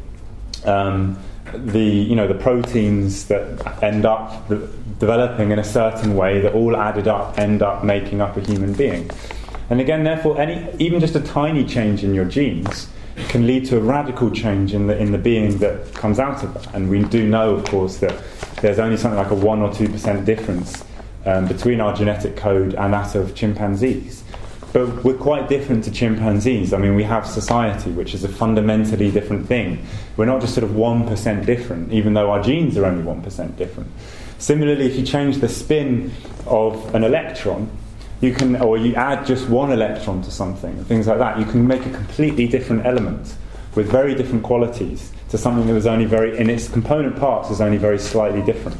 the proteins that end up developing in a certain way that all added up end up making up a human being. And again, therefore, even just a tiny change in your genes can lead to a radical change in the being that comes out of that. And we do know, of course, that there's only something like a 1 or 2% difference between our genetic code and that of chimpanzees. But we're quite different to chimpanzees. I mean, we have society, which is a fundamentally different thing. We're not just sort of 1% different, even though our genes are only 1% different. Similarly, if you change the spin of an electron, or you add just one electron to something, and things like that, you can make a completely different element with very different qualities to something that was only in its component parts is only very slightly different.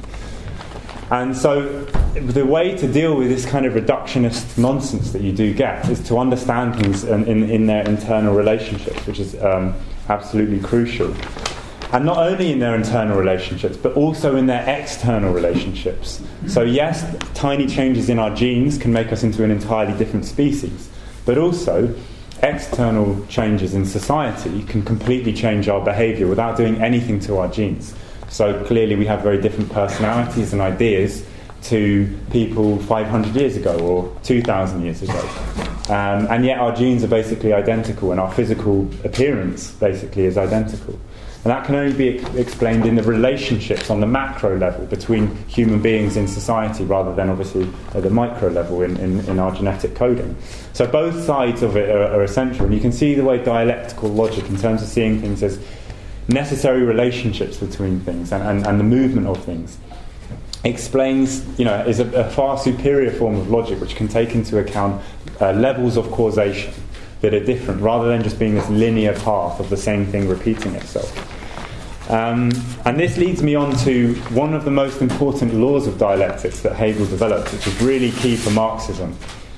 And so the way to deal with this kind of reductionist nonsense that you do get is to understand things in their internal relationships, which is absolutely crucial. And not only in their internal relationships, but also in their external relationships. So yes, tiny changes in our genes can make us into an entirely different species, but also external changes in society can completely change our behaviour without doing anything to our genes. So clearly we have very different personalities and ideas to people 500 years ago or 2,000 years ago. And yet our genes are basically identical, and our physical appearance basically is identical. And that can only be explained in the relationships on the macro level between human beings in society, rather than obviously at the micro level in our genetic coding. So both sides of it are essential, and you can see the way dialectical logic, in terms of seeing things as necessary relationships between things and the movement of things, explains, is a far superior form of logic which can take into account levels of causation that are different, rather than just being this linear path of the same thing repeating itself. And this leads me on to one of the most important laws of dialectics that Hegel developed, which is really key for Marxism.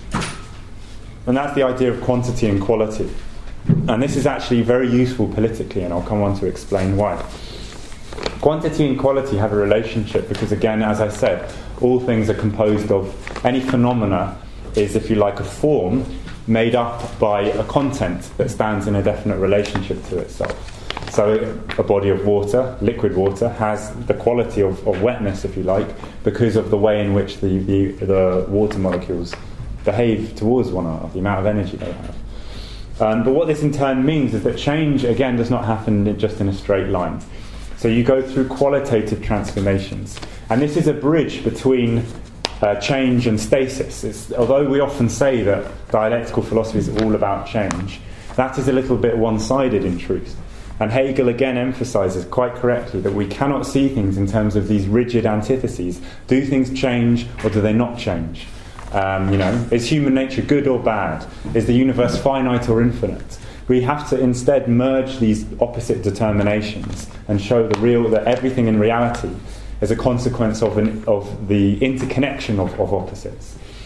And that's the idea of quantity and quality. And this is actually very useful politically, and I'll come on to explain why. Quantity and quality have a relationship because, again, as I said, all things are composed of, any phenomena is, if you like, a form made up by a content that stands in a definite relationship to itself. So a body of water, liquid water, has the quality of wetness, if you like, because of the way in which the water molecules behave towards one another, the amount of energy they have. But what this in turn means is that change, again, does not happen just in a straight line. So you go through qualitative transformations. And this is a bridge between change and stasis. Although we often say that dialectical philosophy is all about change, that is a little bit one-sided in truth. And Hegel again emphasizes quite correctly that we cannot see things in terms of these rigid antitheses. Do things change or do they not change? Is human nature good or bad? Is the universe finite or infinite? We have to instead merge these opposite determinations and show that everything in reality is a consequence of the interconnection of opposites.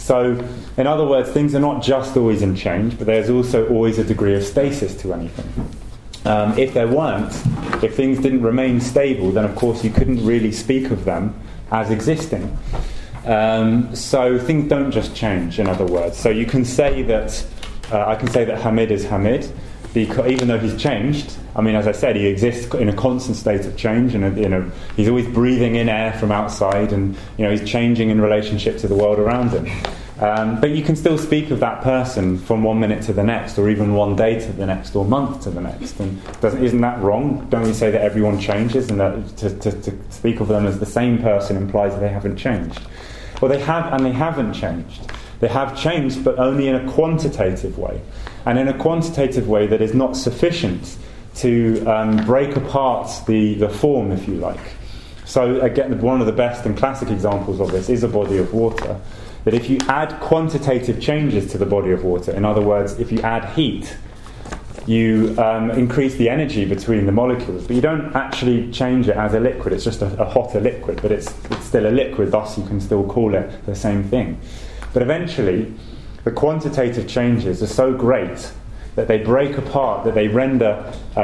So, in other words, things are not just always in change, but there's also always a degree of stasis to anything. If there weren't, if things didn't remain stable, then of course you couldn't really speak of them as existing. So things don't just change, in other words. So you can say that, I can say that Hamid is Hamid, because even though he's changed, I mean, as I said, he exists in a constant state of change, and he's always breathing in air from outside, and he's changing in relationship to the world around him. But you can still speak of that person from one minute to the next, or even one day to the next, or month to the next. And isn't that wrong? Don't we say that everyone changes, and that to speak of them as the same person implies that they haven't changed? Well, they have, and they haven't changed. They have changed, but only in a quantitative way, and in a quantitative way that is not sufficient to break apart the form, if you like. So again, one of the best and classic examples of this is a body of water. That if you add quantitative changes to the body of water, in other words, if you add heat, you increase the energy between the molecules, but you don't actually change it as a liquid. It's just a hotter liquid, but it's still a liquid, thus you can still call it the same thing. But eventually, the quantitative changes are so great that they break apart, that they render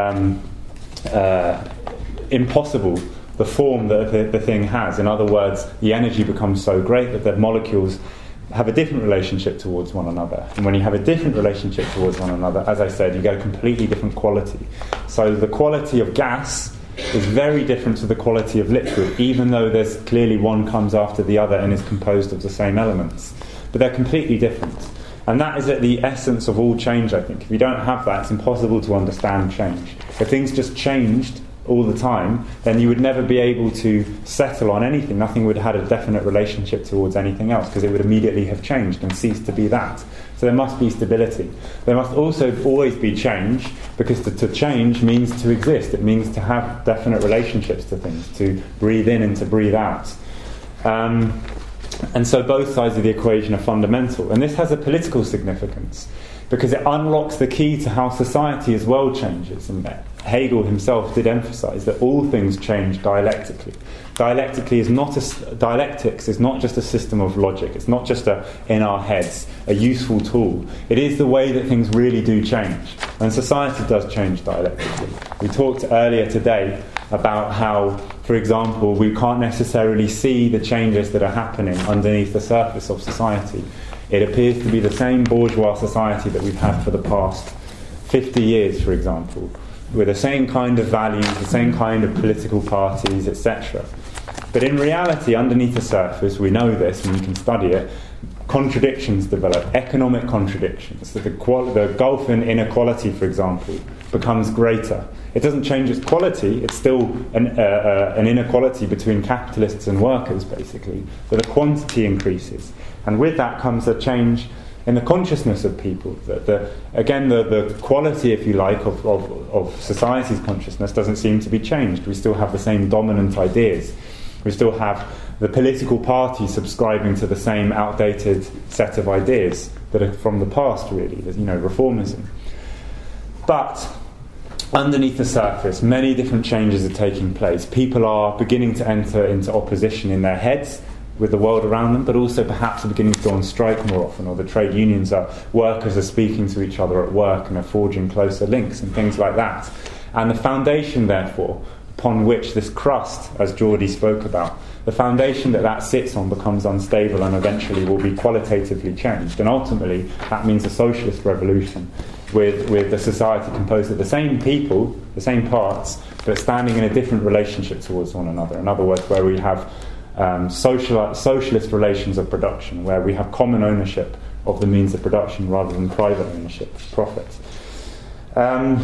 impossible the form that the thing has. In other words, the energy becomes so great that the molecules have a different relationship towards one another. And when you have a different relationship towards one another, as I said, you get a completely different quality. So the quality of gas is very different to the quality of liquid, even though there's clearly one comes after the other and is composed of the same elements. But they're completely different. And that is at the essence of all change, I think. If you don't have that, it's impossible to understand change. If things just changed all the time, then you would never be able to settle on anything. Nothing would have had a definite relationship towards anything else, because it would immediately have changed and ceased to be that. So there must be stability. There must also always be change, because to change means to exist. It means to have definite relationships to things, to breathe in and to breathe out. And so both sides of the equation are fundamental. And this has a political significance, because it unlocks the key to how society as well changes. And Hegel himself did emphasize that all things change dialectically. Dialectics is not just a system of logic. It's not just in our heads, a useful tool. It is the way that things really do change. And society does change dialectically. We talked earlier today about how, for example, we can't necessarily see the changes that are happening underneath the surface of society. It appears to be the same bourgeois society that we've had for the past 50 years, for example, with the same kind of values, the same kind of political parties, etc. But in reality, underneath the surface, we know this and we can study it, contradictions develop, economic contradictions. So the gulf in inequality, for example, becomes greater. It doesn't change its quality, it's still an inequality between capitalists and workers, basically, but the quantity increases. And with that comes a change in the consciousness of people. The quality, if you like, of society's consciousness doesn't seem to be changed. We still have the same dominant ideas. We still have the political party subscribing to the same outdated set of ideas that are from the past, really, reformism. But underneath the surface, many different changes are taking place. People are beginning to enter into opposition in their heads with the world around them, but also perhaps are beginning to go on strike more often, or the trade unions workers are speaking to each other at work and are forging closer links and things like that. And the foundation, therefore, upon which this crust, as Geordie spoke about, the foundation that sits on becomes unstable and eventually will be qualitatively changed. And ultimately, that means a socialist revolution with a society composed of the same people, the same parts, but standing in a different relationship towards one another. In other words, where we have socialist relations of production, where we have common ownership of the means of production rather than private ownership of profit. And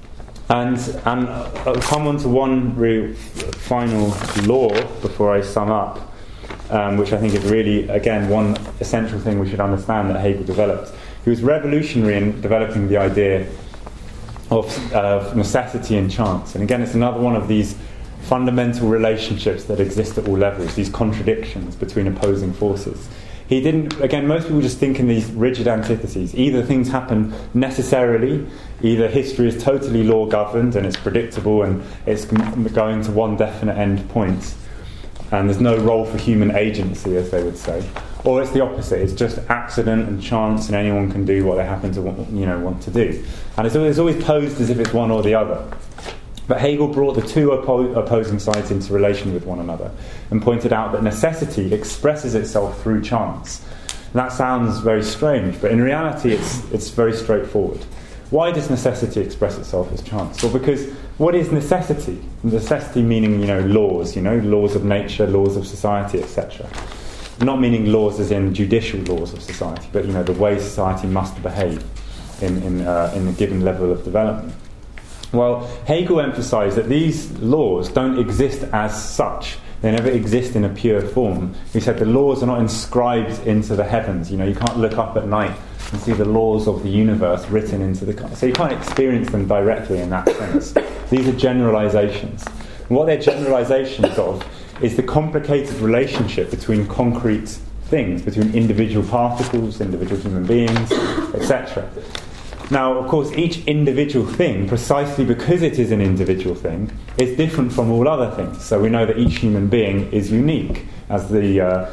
I'll come on to one real final law before I sum up, which I think is really, again, one essential thing we should understand that Hegel developed. He was revolutionary in developing the idea of necessity and chance. And again, it's another one of these fundamental relationships that exist at all levels, these contradictions between opposing forces. He didn't, again, most people just think in these rigid antitheses. Either things happen necessarily, either history is totally law governed and it's predictable and it's going to one definite end point, and there's no role for human agency, as they would say, or it's the opposite. It's just accident and chance, and anyone can do what they happen to want to do. And it's always posed as if it's one or the other. But Hegel brought the two opposing sides into relation with one another and pointed out that necessity expresses itself through chance. And that sounds very strange, but in reality it's very straightforward. Why does necessity express itself as chance? Well, because what is necessity? Necessity meaning, laws, laws of nature, laws of society, etc. Not meaning laws as in judicial laws of society, but the way society must behave in a given level of development. Well, Hegel emphasised that these laws don't exist as such. They never exist in a pure form. He said the laws are not inscribed into the heavens. You can't look up at night and see the laws of the universe written into the... So you can't experience them directly in that sense. These are generalisations. And what they're generalisations of is the complicated relationship between concrete things, between individual particles, individual human beings, etc. Now, of course, each individual thing, precisely because it is an individual thing, is different from all other things. So we know that each human being is unique, as the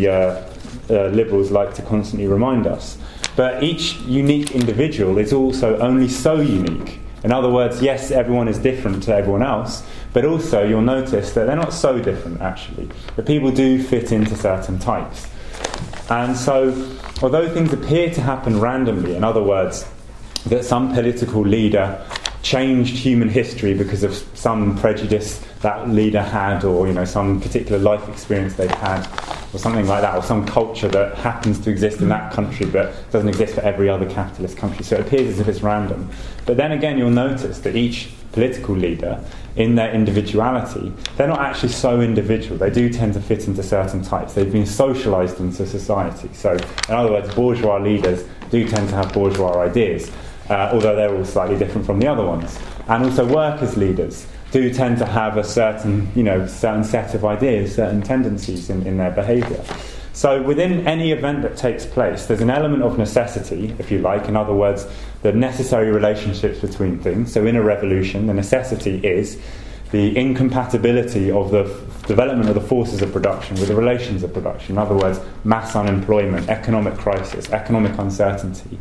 liberals like to constantly remind us. But each unique individual is also only so unique. In other words, yes, everyone is different to everyone else, but also you'll notice that they're not so different, actually. The people do fit into certain types. And so, although things appear to happen randomly, in other words, that some political leader changed human history because of some prejudice that leader had, or some particular life experience they've had, or something like that, or some culture that happens to exist in that country but doesn't exist for every other capitalist country. So it appears as if it's random. But then again, you'll notice that each political leader, in their individuality, they're not actually so individual. They do tend to fit into certain types. They've been socialised into society. So, in other words, bourgeois leaders do tend to have bourgeois ideas, although they're all slightly different from the other ones. And also workers' leaders do tend to have a certain set of ideas, certain tendencies in their behaviour. So within any event that takes place, there's an element of necessity, if you like. In other words, the necessary relationships between things. So in a revolution, the necessity is the incompatibility of the development of the forces of production with the relations of production. In other words, mass unemployment, economic crisis, economic uncertainty.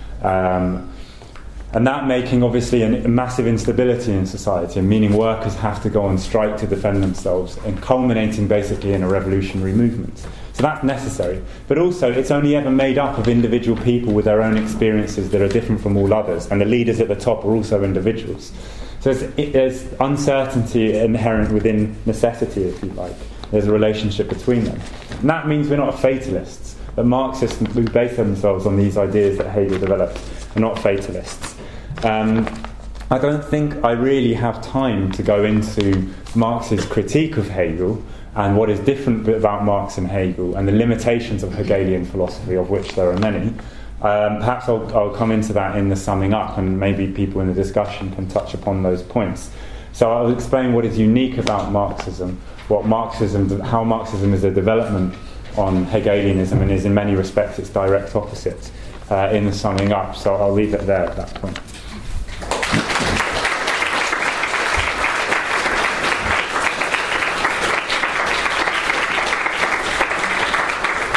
And that making, obviously, a massive instability in society, and meaning workers have to go on strike to defend themselves, and culminating basically in a revolutionary movement. So that's necessary. But also, it's only ever made up of individual people with their own experiences that are different from all others, and the leaders at the top are also individuals. So there's uncertainty inherent within necessity, if you like. There's a relationship between them. And that means we're not fatalists. The Marxists who base themselves on these ideas that Hegel developed are not fatalists. I don't think I really have time to go into Marx's critique of Hegel and what is different about Marx and Hegel and the limitations of Hegelian philosophy, of which there are many. Perhaps I'll come into that in the summing up, and maybe people in the discussion can touch upon those points. So I'll explain what is unique about Marxism, how Marxism is a development on Hegelianism and is in many respects its direct opposite in the summing up. So I'll leave it there at that point.